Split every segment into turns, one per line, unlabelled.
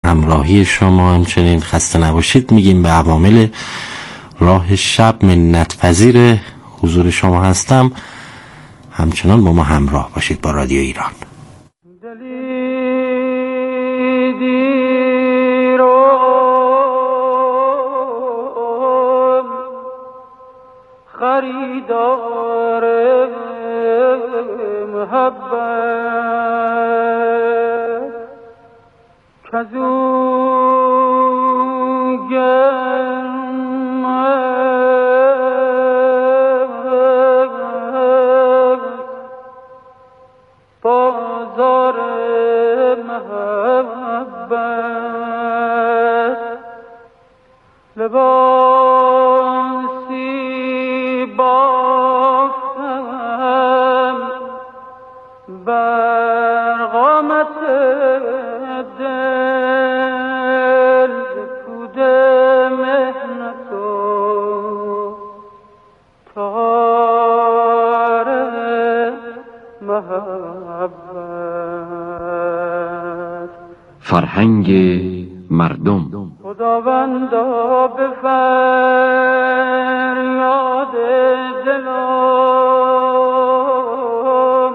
همراهی شما. همچنین خسته نباشید میگیم به عوامل راه شب. منت پذیر حضور شما هستم. همچنان با ما همراه باشید با رادیو ایران.
خریدار محبت کزو گرم بازار محبت لباسی بافتم بر قامت دل پود مهنت و تار محبت.
فرهنگ مردم.
خداوندا به فریاد دلم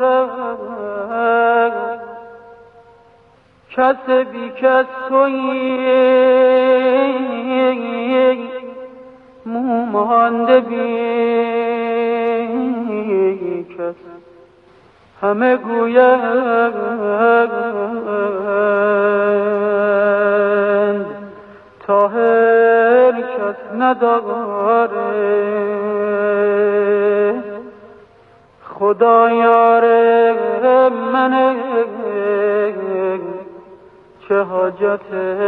رفت کس بی کس تویی مومانده بی کس همه گویند طاهر کس نداره خدا یار منه چه حاجت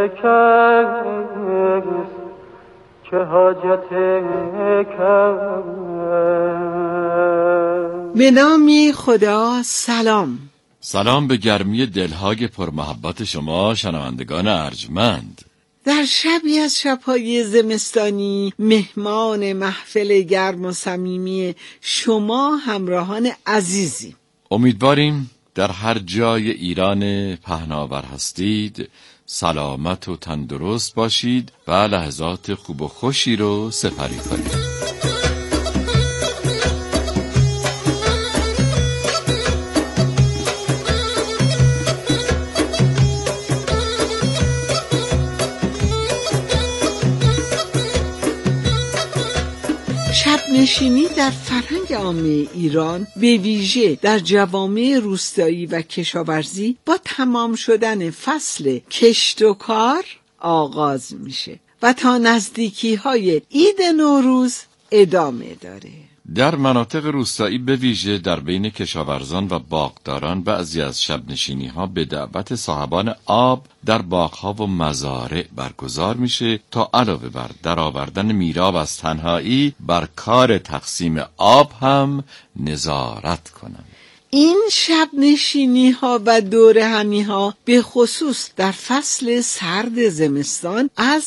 کس چه حاجت کس.
به نام خدا. سلام
به گرمی دلهای پرمحبت شما شنوندگان ارجمند.
در شبی از شب‌های زمستانی مهمان محفل گرم و صمیمی شما همراهان عزیزی.
امیدواریم در هر جای ایران پهناور هستید سلامت و تندرست باشید و لحظات خوب و خوشی رو سپری کنید.
شب نشینی در فرهنگ عامه ایران به ویژه در جوامع روستایی و کشاورزی با تمام شدن فصل کشت و کار آغاز میشه و تا نزدیکی های عید نوروز ادامه داره.
در مناطق روستایی به ویژه در بین کشاورزان و باغداران بعضی از شب نشینی ها به دعوت صاحبان آب در باغها و مزارع برگزار میشه تا علاوه بر درآوردن میراب از تنهایی بر کار تقسیم آب هم نظارت کنند.
این شب نشینی ها و دور همی ها به خصوص در فصل سرد زمستان از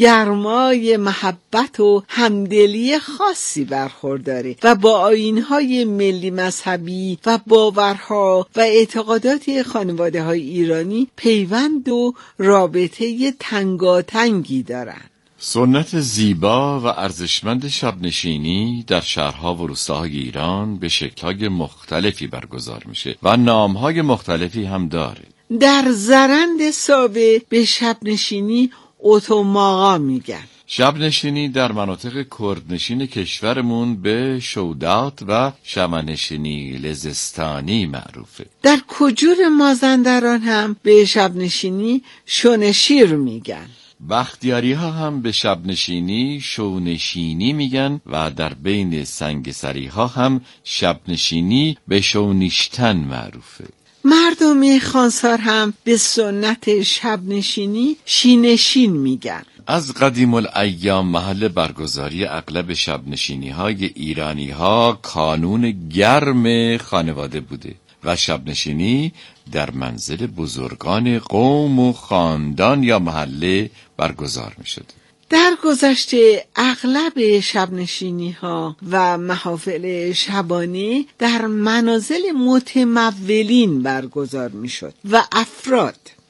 گرمای محبت و همدلی خاصی برخورداره و با آیین‌های ملی مذهبی و باورها و اعتقادات خانواده های ایرانی پیوند و رابطه تنگاتنگی دارن.
سنت زیبا و ارزشمند شبنشینی در شهرها و روستاهای ایران به شکل‌های مختلفی برگزار میشه و نام‌های مختلفی هم داره.
در زرند ساوه به شبنشینی اتوماغا میگن.
شبنشینی در مناطق کردنشین کشورمون به شودات و شمنشینی لزستانی معروفه.
در کجور مازندران هم به شبنشینی شونشیر میگن.
بختیاری ها هم به شبنشینی شونشینی میگن و در بین سنگسری ها هم شبنشینی به شونیشتن معروفه.
مردم خانسار هم به سنت شبنشینی شینشین میگن.
از قدیم الایام محل برگزاری اغلب شبنشینی های ایرانی ها کانون گرم خانواده بوده و شبنشینی در منزل بزرگان قوم و خاندان یا محله برگزار می شد.
در گذشته اغلب شبنشینی ها و محافل شبانه در منازل متمولین برگزار می شد و افراد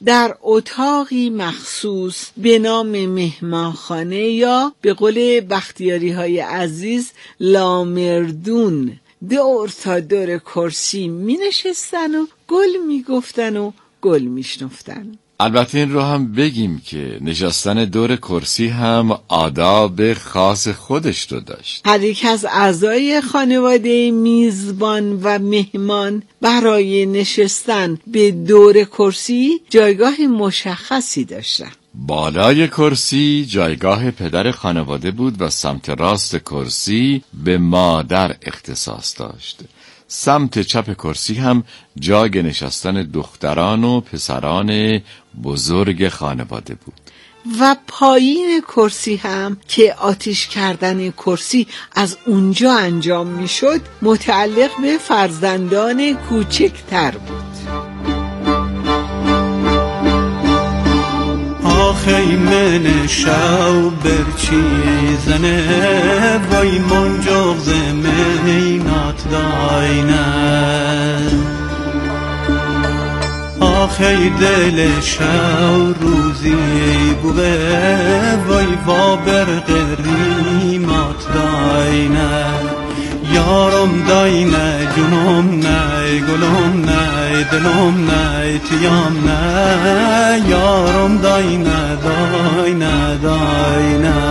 در اتاقی مخصوص به نام مهمانخانه یا به قول بختیاری های عزیز لامردون دور تا دور کرسی می نشستن و گل می گفتن و گل می شنفتن.
البته این رو هم بگیم که نشستن دور کرسی هم آداب خاص خودش رو داشت.
هر یک از اعضای خانواده میزبان و مهمان برای نشستن به دور کرسی جایگاه مشخصی داشتن.
بالای کرسی جایگاه پدر خانواده بود و سمت راست کرسی به مادر اختصاص داشت. سمت چپ کرسی هم جای نشستن دختران و پسران بزرگ خانواده بود.
و پایین کرسی هم که آتش کردن کرسی از اونجا انجام می شد متعلق به فرزندان کوچکتر بود.
آخی من شو برچی زنه وای منجاق زمینات داینه آخی دل شو روزی بوه وای وابر قریمات داینه یارم داینه جنوم نه گلوم نه دلوم نه تیام نه یارم داینه داینه داینه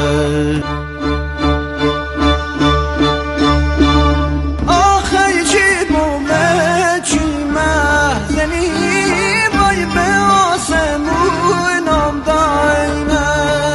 آخی چی بومه چی محزنی وای به آسمونم داینه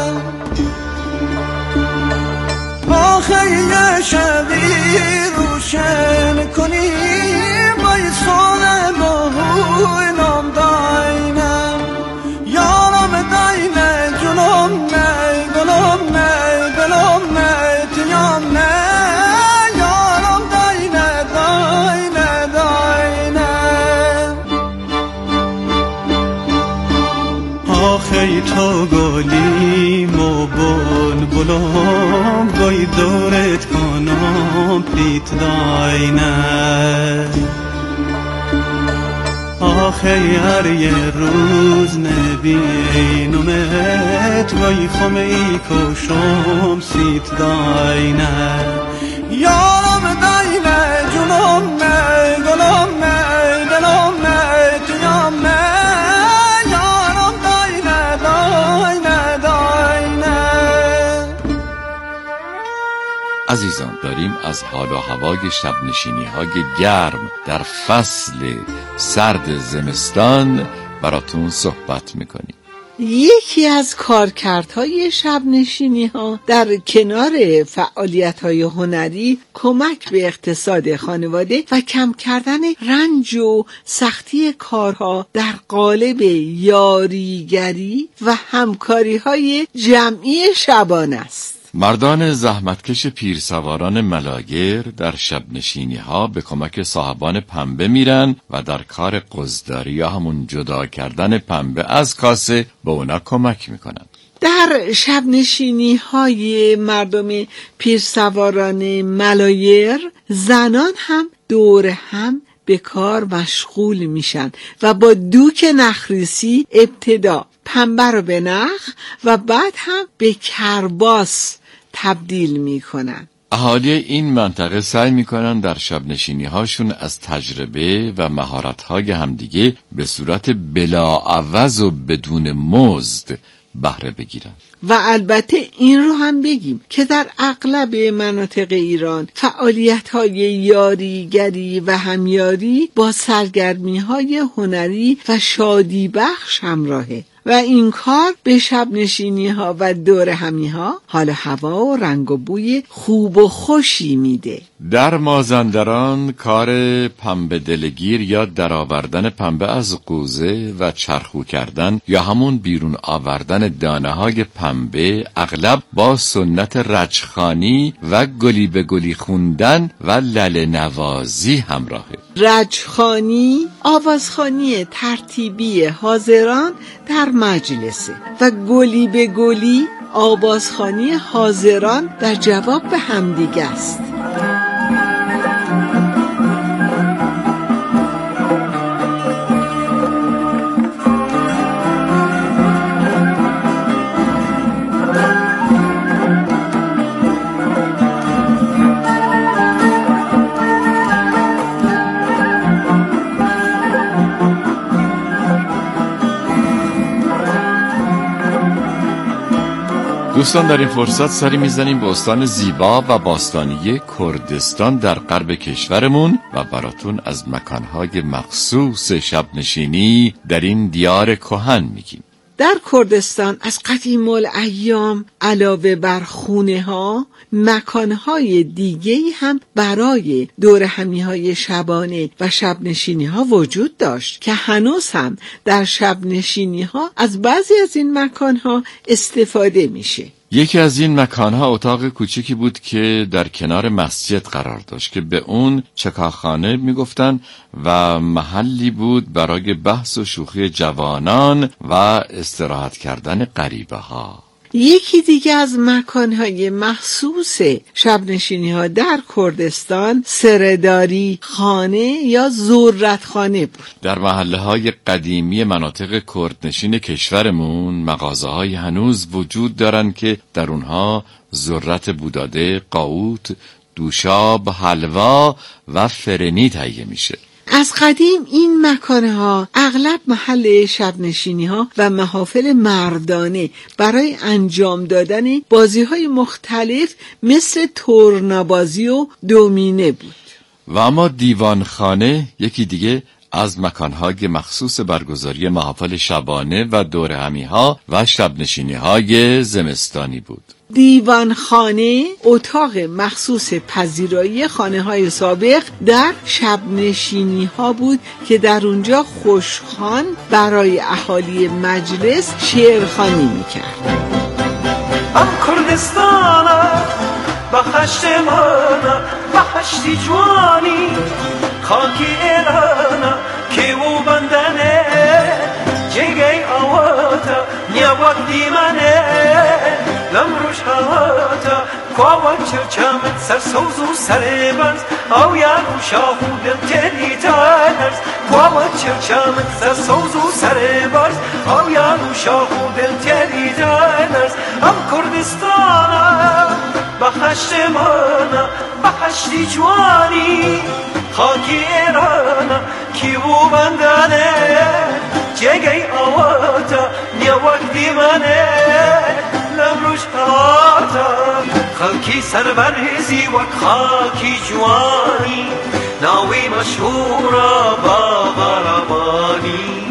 آخی یه شبی روشن کنی بای سال بهوینم داینه یارم داینه جنوم نه گلوم نه دلوم نه تیام نه یارم داینه داینه داینه آخی تو گلی مبون بلوم گوی دورت کنم پیت داینه آخی هر یه روز نبینمت گوی خمه کشم سیت داینه یارم داینه جنوم نه گلوم نه دلوم نه تیام نه یارم داینه داینه داینه.
عزیزان، داریم از حال و هوای شب نشینی های گرم در فصل سرد زمستان براتون صحبت میکنیم.
یکی از کارکردهای شب نشینی ها در کنار فعالیت های هنری کمک به اقتصاد خانواده و کم کردن رنج و سختی کارها در قالب یاریگری و همکاری های جمعی شبانه است.
مردان زحمتکش پیرسواران ملاگر در شب نشینی ها به کمک صاحبان پنبه میرن و در کار قزداری یا همون جدا کردن پنبه از کاسه به اونا کمک میکنن.
در شب نشینی های مردم پیرسواران ملایر زنان هم دور هم به کار مشغول میشن و با دوک نخریسی ابتدا پنبه رو به نخ و بعد هم به کرباس تبدیل میکنن.
اهالی این منطقه سعی میکنن در شب نشینی هاشون از تجربه و مهارت های همدیگه به صورت بلاعوض و بدون مزد بهره بگیرن.
و البته این رو هم بگیم که در اغلب مناطق ایران فعالیت‌های یاریگری و همیاری با سرگرمی‌های هنری و شادی بخش همراهه و این کار به شب نشینی‌ها و دور همی‌ها حال هوا و رنگ و بوی خوب و خوشی میده.
در مازندران کار پنبه دلگیر یا درآوردن پنبه از قوزه و چرخو کردن یا همون بیرون آوردن دانه‌های پنبه اغلب با سنت رجخانی و گلی به گلی خوندن و لله نوازی همراهه.
رجخانی آوازخوانی ترتیبی حاضران در مجلسه و گلی به گلی آوازخوانی حاضران در جواب به همدیگه است.
دوستان، در این فرصت سری میزنیم به استان زیبا و باستانی کردستان در غرب کشورمون و براتون از مکانهای مخصوص شب نشینی در این دیار کهن میگیم.
در کردستان از قدیم الایام علاوه بر خونه ها مکانهای دیگه‌ای هم برای دور همی‌های شبانه و شب نشینی ها وجود داشت که هنوز هم در شب نشینی ها از بعضی از این مکانها استفاده میشه.
یکی از این مکانها اتاق کوچکی بود که در کنار مسجد قرار داشت که به اون چکاخانه میگفتن و محلی بود برای بحث و شوخی جوانان و استراحت کردن غریبه ها.
یکی دیگه از مکانهای مخصوص شب نشینی ها در کردستان سرداری خانه یا زورت خانه بود.
در محله های قدیمی مناطق کردنشین کشورمون مغازه های هنوز وجود دارن که در اونها ذرت بوداده، قاوت، دوشاب، حلوا و فرنی تهیه میشه.
از قدیم این مکانها اغلب محل شب نشینی ها و محافل مردانه برای انجام دادن بازی های مختلف مثل تورنابازی و دومینه بود.
و اما دیوانخانه یکی دیگه از مکانهای مخصوص برگزاری محافل شبانه و دور همی‌ها و شب نشینی های زمستانی بود.
دیوانخانه اتاق مخصوص پذیرایی خانه های سابق در شب نشینی ها بود که در اونجا خوشخوان برای اهالی مجلس شعرخوانی میکرد.
ام کردستانا بخشت مانا بخشتی جوانی خاکی ایرانا که او بندنه جگه آواتا نیا وقتی منه لمروش هواتا کوان چرچامت سر سوزو سر برز او یارو شاهودم تنی تانرز کوان چرچامت سر سوزو سر برز او یارو شاهودم تنی تانرز ام کردستانا بخشت مانا بخشتی جوانی خاکی ایرانا کیو بندانه جگه آواتا نیا وقتی منه لمروش هاتا خاکی سربرزی و خاکی جوانی ناوی مشهورا بابا رمانی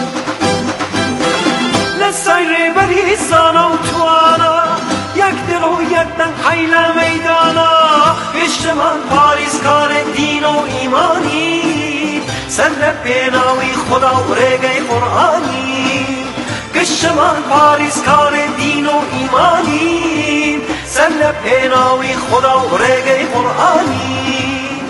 لسایر بریزانا و توانا یک دل و یک دن خیل میدانا اشتمان پاریس کار دین و ایمانی سر پیناوی خدا و رگه قرآنی گشتمان پاریس کار دین و ایمانی سر پیناوی خدا و رگه قرآنی.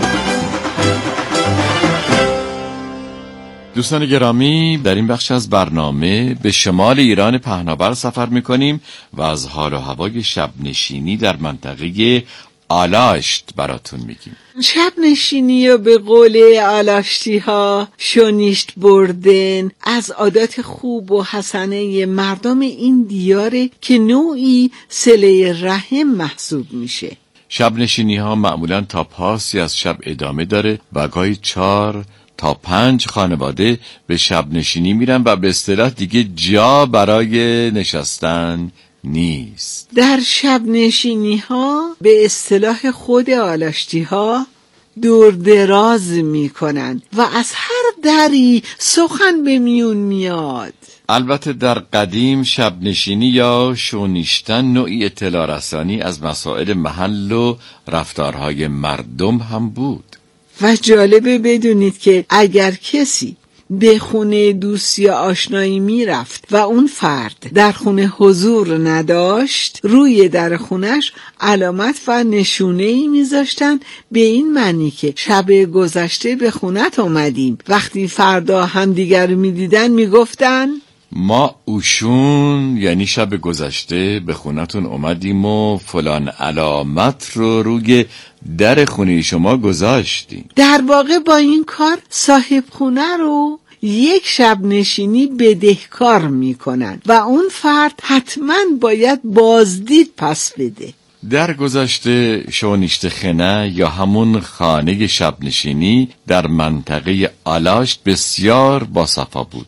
دوستان گرامی، در این بخش از برنامه به شمال ایران پهناور سفر میکنیم و از حال و هوای شب نشینی در منطقه آلاشت براتون میگیم.
شب نشینی و به قول آلاشتی ها شونیشت بردن از عادات خوب و حسنه مردم این دیاره که نوعی صله رحم محسوب میشه.
شب نشینی ها معمولاً تا پاسی از شب ادامه داره و گاهی 4 تا 5 خانواده به شب نشینی میرن و به اصطلاح دیگه جا برای نشستن نیست.
در شب نشینی ها به اصطلاح خود آلاشتی ها دور دراز میکنن و از هر دری سخن به میون میاد.
البته در قدیم شب نشینی یا شونیشتن نوعی اطلاع رسانی از مسائل محل و رفتارهای مردم هم بود.
و جالبه بدونید که اگر کسی به خونه دوست یا آشنایی میرفت و اون فرد در خونه حضور نداشت، روی در خونش علامت و نشونه‌ای میذاشتن به این معنی که شب گذشته به خونت اومدیم. وقتی فردا همدیگر میدیدن میگفتن
ما اوشون، یعنی شب گذشته به خونتون اومدیم و فلان علامت رو روی در خونه شما گذاشتیم.
در واقع با این کار صاحب خونه رو یک شب نشینی بدهکار میکنن و اون فرد حتما باید بازدید پس بده.
در گذشته شونیشت خنه یا همون خانه شب نشینی در منطقه آلاشت بسیار باصفا بود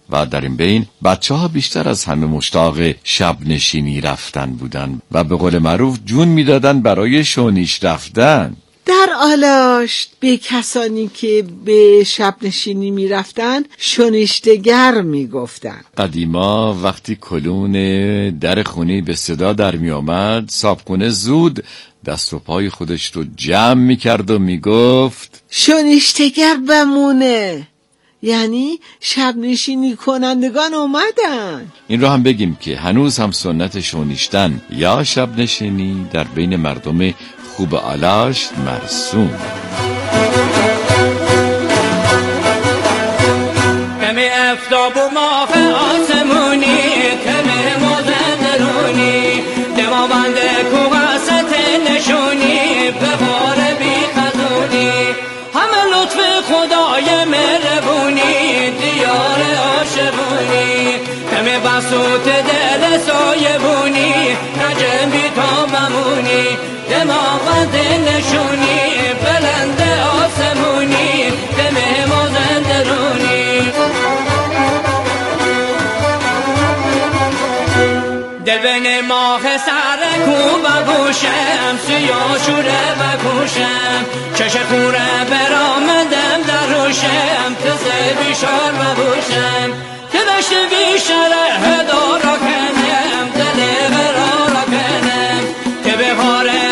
و در این بین بچه‌ها بیشتر از همه مشتاق شب نشینی رفتن بودن و به قول معروف جون میدادن برای شونیش رفتن.
در آلاشت به کسانی که به شب نشینی می رفتن شنیشتگر می گفتن.
قدیما وقتی کلون در خونه به صدا در می آمد، صاحبخونه زود دست و پای خودش رو جمع می کرد و می گفت
شنیشتگر بمونه، یعنی شب نشینی کنندگان اومدن.
این رو هم بگیم که هنوز هم سنت شونیشتن یا شب نشینی در بین مردم خوب آلاشت مرسوم.
کمی افتاب و ماه آسمونی، کمی مازندرونی، دماوند کوغست نشونی، به بار بی خزونی، همه لطف خدای مهربونی، دیار عاشقونی، کمی بسوط دل سایبونی، نجم بی تا بمونی، دماغت نشونی، بلند آسمونی، دم مازندرونی، دل بین ماه سر کو بگوشم، سیاه شوره بگوشم، چش خوره برامدم در روشم، تزه بیشار بگوشم، که دشت بیشاره هدارا کنم، دل غرارا کنم، که به هاره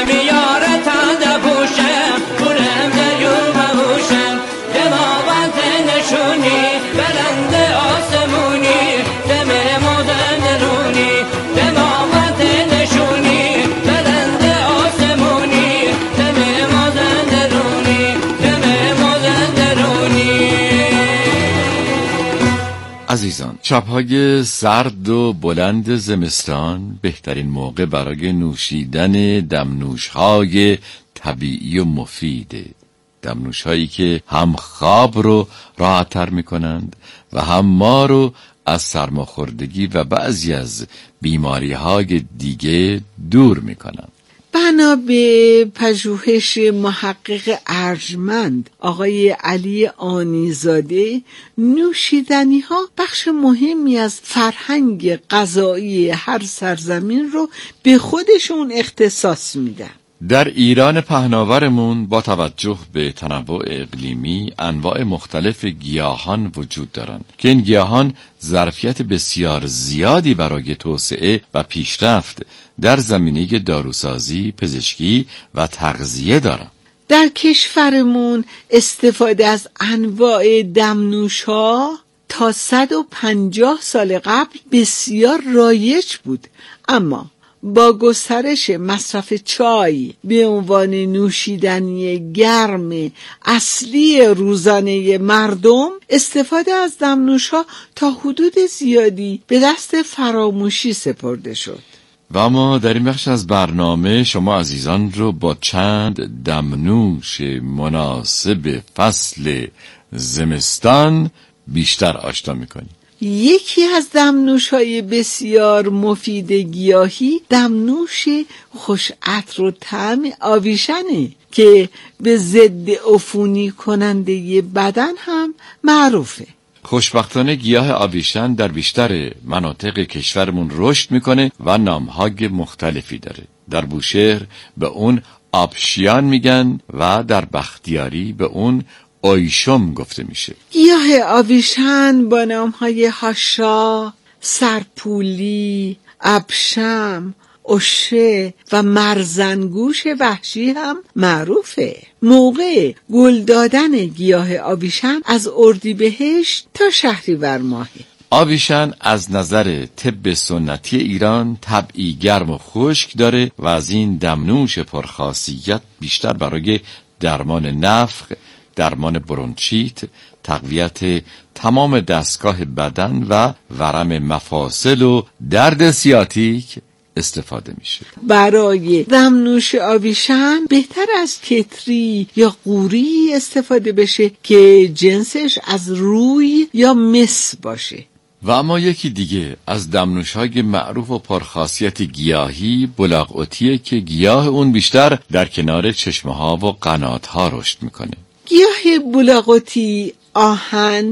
عزیزان، شب‌های سرد و بلند زمستان بهترین موقع برای نوشیدن دمنوش‌های طبیعی و مفیده. دمنوش‌هایی که هم خواب رو راحت‌تر می‌کنند و هم ما رو از سرماخوردگی و بعضی از بیماری‌های دیگه دور می‌کنند.
بنا به پژوهش محقق ارجمند آقای علی آنیزاده، نوشیدنی ها بخش مهمی از فرهنگ غذایی هر سرزمین رو به خودشون اختصاص میدن.
در ایران پهناورمون با توجه به تنوع اقلیمی انواع مختلف گیاهان وجود دارند که این گیاهان ظرفیت بسیار زیادی برای توسعه و پیشرفت در زمینه داروسازی، پزشکی و تغذیه دارند.
در کشورمون استفاده از انواع دمنوش‌ها تا 150 سال قبل بسیار رایج بود، اما با گسترش مصرف چای به عنوان نوشیدنی گرم اصلی روزانه مردم، استفاده از دمنوش‌ها تا حدود زیادی به دست فراموشی سپرده شد.
و اما در این بخش از برنامه شما عزیزان رو با چند دمنوش مناسب فصل زمستان بیشتر آشنا می‌کنیم.
یکی از دمنوش‌های بسیار مفید گیاهی دمنوش خوش عطر و طعم آویشنه که به ضد عفونی کننده بدن هم معروفه.
خوشبختانه گیاه آویشن در بیشتر مناطق کشورمون رشد میکنه و نامهای مختلفی داره. در بوشهر به اون آبشیان میگن و در بختیاری به اون آیشم گفته میشه.
گیاه آویشن با نامهای هاشا، سرپولی، ابشم، اشه و مرزنگوش وحشی هم معروفه. موقع گل دادن گیاه آویشن از اردیبهشت تا شهریور ماهه.
آویشن از نظر طب سنتی ایران طبعی گرم و خشک داره و از این دمنوش پرخاصیت بیشتر برای درمان نفخ، درمان برونشیت، تقویت تمام دستگاه بدن و ورم مفاصل و درد سیاتیک استفاده میشه.
برای دمنوش آویشن بهتر از کتری یا قوری استفاده بشه که جنسش از روی یا مس باشه.
و اما یکی دیگه از دمنوش‌های معروف و پرخاصیت گیاهی بلاغ‌اوتیه که گیاه اون بیشتر در کنار چشمه‌ها و قنات‌ها رشد میکنه.
گیاه بلاغ‌اوتی آهن،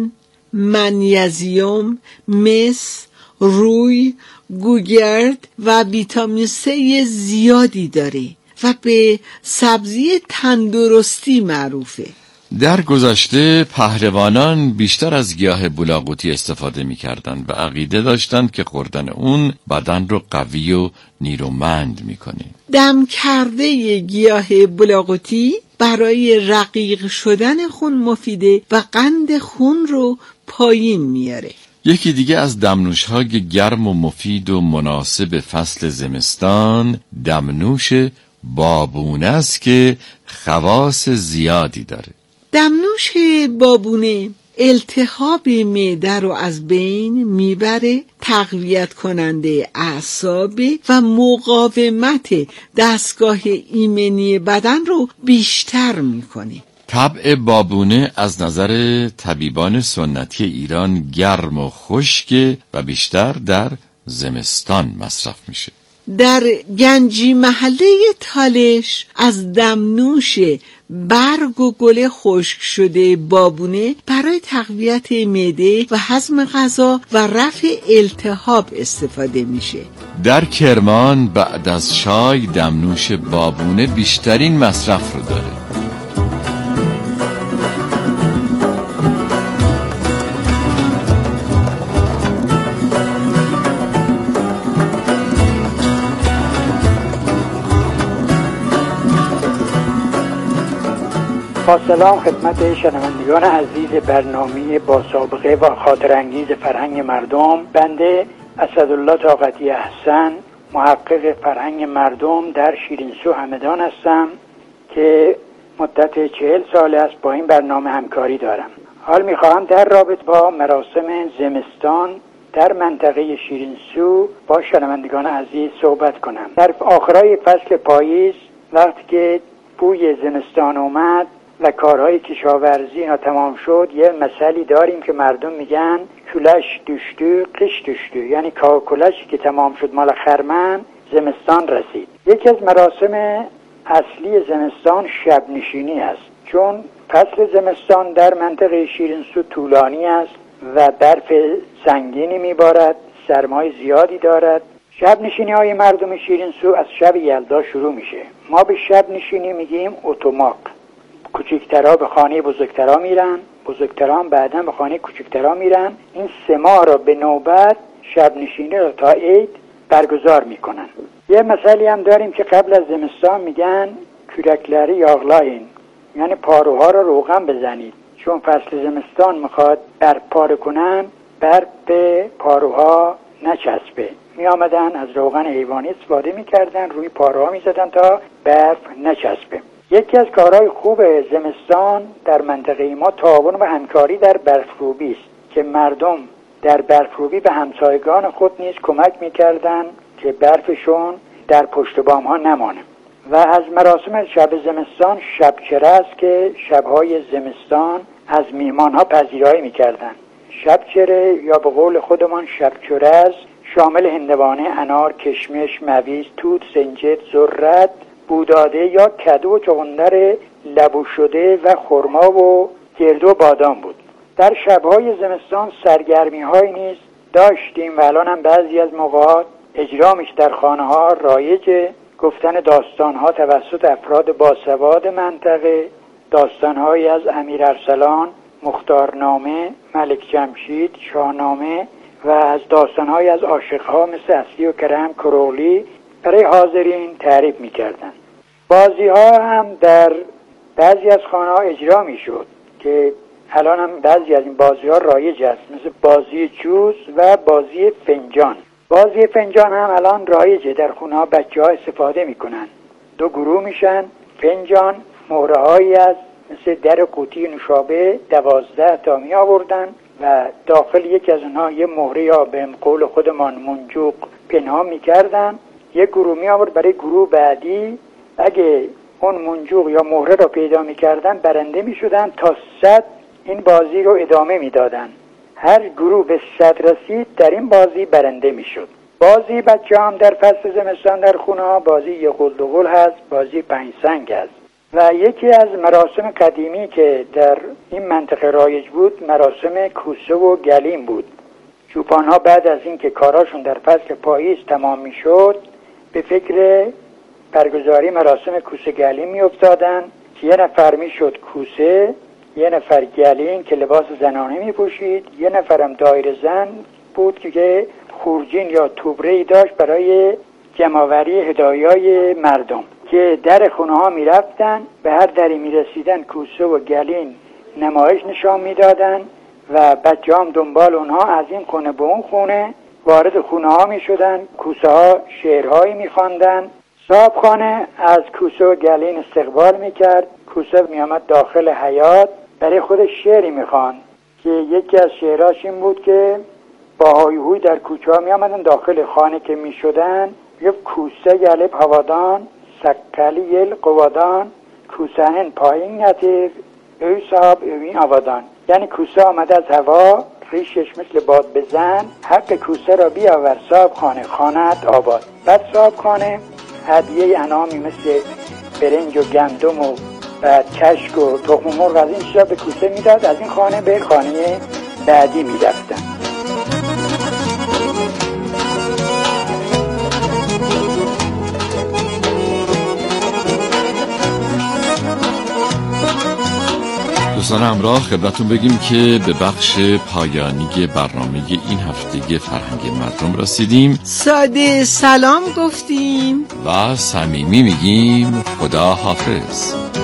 منیزیم، مس، روی، گوگرد و ویتامین C زیادی داره و به سبزی تندرستی معروفه.
در گذشته پهلوانان بیشتر از گیاه بلاغوتی استفاده می‌کردند و عقیده داشتند که خوردن اون بدن رو قوی و نیرومند می‌کنه.
دم کرده گیاه بلاغوتی برای رقیق شدن خون مفیده و قند خون رو پایین میاره.
یکی دیگه از دمنوش‌های گرم و مفید و مناسب فصل زمستان دمنوش بابونه است که خواص زیادی داره.
دمنوش بابونه التهاب معده رو از بین میبره، تقویت کننده اعصاب و مقاومت دستگاه ایمنی بدن رو بیشتر میکنه.
طبع بابونه از نظر طبیبان سنتی ایران گرم و خشک و بیشتر در زمستان مصرف میشه.
در گنجی محله تالش از دمنوش برگ و گل خشک شده بابونه برای تقویت معده و هضم غذا و رفع التهاب استفاده میشه.
در کرمان بعد از چای دمنوش بابونه بیشترین مصرف رو داره.
با سلام خدمت شنوندگان عزیز برنامه با سابقه و خاطرانگیز فرهنگ مردم. بنده اسدالله طاقتی احسن، محقق فرهنگ مردم در شیرینسو همدان هستم که مدت 40 سال است با این برنامه همکاری دارم. حال میخواهم در رابطه با مراسم زمستان در منطقه شیرینسو با شنوندگان عزیز صحبت کنم. در آخرای فصل پاییز وقتی که بوی زمستان اومد و کارهای کشاورزی اینا تمام شد، یه مسئله داریم که مردم میگن کلش دشتو قش دشتو، یعنی کلشی که تمام شد مال خرمن زمستان رسید. یکی از مراسم اصلی زمستان شب نشینی است، چون فصل زمستان در منطقه شیرینسو طولانی است و برف سنگینی میبارد، سرمای زیادی دارد. شب نشینی های مردم شیرینسو از شب یلدا شروع میشه. ما به شب نشینی میگیم اتوماق. کوچکترها به خانه بزرگترها میرن، بزرگترها بعداً به خانه کوچکترها میرن. این 3 ماه را به نوبت شب نشینی را تا عید برگزار میکنن. یه مسئله هم داریم که قبل از زمستان میگن کورکلری یاغلاین، یعنی پاروها را روغن بزنید، چون فصل زمستان میخواد برف پاره کنن، برف به پاروها نچسبه. می آمدن از روغن حیوانی استفاده میکردن، روی پاروها میزدن تا برف نچسبه. یکی از کارهای خوب زمستان در منطقه ما تعاون و همکاری در برفروبی است که مردم در برفروبی به همسایگان خود نیز کمک میکردن که برفشون در پشت بام ها نمانه. و از مراسم شب زمستان شبچره است که شبهای زمستان از میهمان ها پذیرایی میکردن. شبچره یا به قول خودمان شبچره شامل هندوانه، انار، کشمش، مویز، توت، سنجد، ذرت، بوداده یا کدو و چغندر لبو شده و خرما و گردو و بادام بود. در شبهای زمستان سرگرمی های نیز داشتیم و الان هم بعضی از موقعات اجرا میشه. در خانه ها رایج گفتن داستان ها توسط افراد باسواد منطقه، داستان هایی از امیر ارسلان، مختارنامه، ملک جمشید، شاهنامه و از داستان هایی از عاشق ها مثل اصلی و کرم کرولی برای حاضرین تعریف میکردن. بازی ها هم در بعضی از خانه ها اجرا میشد که الان هم بعضی از این بازی ها رایج است، مثل بازی جوز و بازی فنجان. بازی فنجان هم الان رایجه، در خونه ها بچه ها استفاده میکنن. 2 گروه میشن. فنجان مهره هایی از مثل در قوطی نوشابه 12 تا می آوردن و داخل یکی از اونها یه مهره یا به قول خودمان منجوق پنهان میکردن. یه گروه می آورد برای گروه بعدی، اگه اون منجوق یا مهره را پیدا میکردن برنده میشدن تا 100 این بازی رو ادامه میدادن. هر گروه به 100 رسید در این بازی برنده میشد. بازی بچه هم در فصل زمستان در خونه ها بازی یه قل دو قل هست، بازی 5 سنگ هست. و یکی از مراسم قدیمی که در این منطقه رایج بود مراسم کوسه و گلیم بود. چوپان‌ها بعد از اینکه کاراشون در فصل پاییز تمام میشد به فکر برگزاری مراسم کوسه گلیم میافتادن که یه نفر میشد کوسه، یه نفر گلیم که لباس زنانه میپوشید، یه نفرم دایره زن بود که خورجین یا توبره‌ای داشت برای جمع‌آوری هدایای مردم که در خونه ها می رفتن، به هر دری می رسیدن کوسه و گلین نمایش نشان می دادن و بچه هم دنبال اونها از این خونه به اون خونه وارد خونه ها می شدن. کوسه ها شعرهایی می خواندن. صاحبخانه از کوسه و گلین استقبال می کرد. کوسه می آمد داخل حیاط برای خودش شعری می خواند که یکی از شعراش این بود که با های هوی در کوچه ها می آمدن داخل خانه که می شدن یه کوسه گلب هوادان سکلی یل قوادان کوسهن پایین نتیر اوی صاحب اوی آوادان. یعنی کوسه آمده از هوا ریشش مثل باد بزن، حق کوسه را بیاور صاحب خانه خانت آباد. بعد صاحب خانه هدیه انامی مثل برنج و گندم و بعد کشک و تخم مرغ از این چیزا به کوسه میداد. از این خانه به خانه بعدی میرفتن.
دوستان همراه خدمتتون بگیم که به بخش پایانی برنامه این هفته فرهنگ مردم رسیدیم.
ساده سلام گفتیم
و صمیمی میگیم خدا حافظ.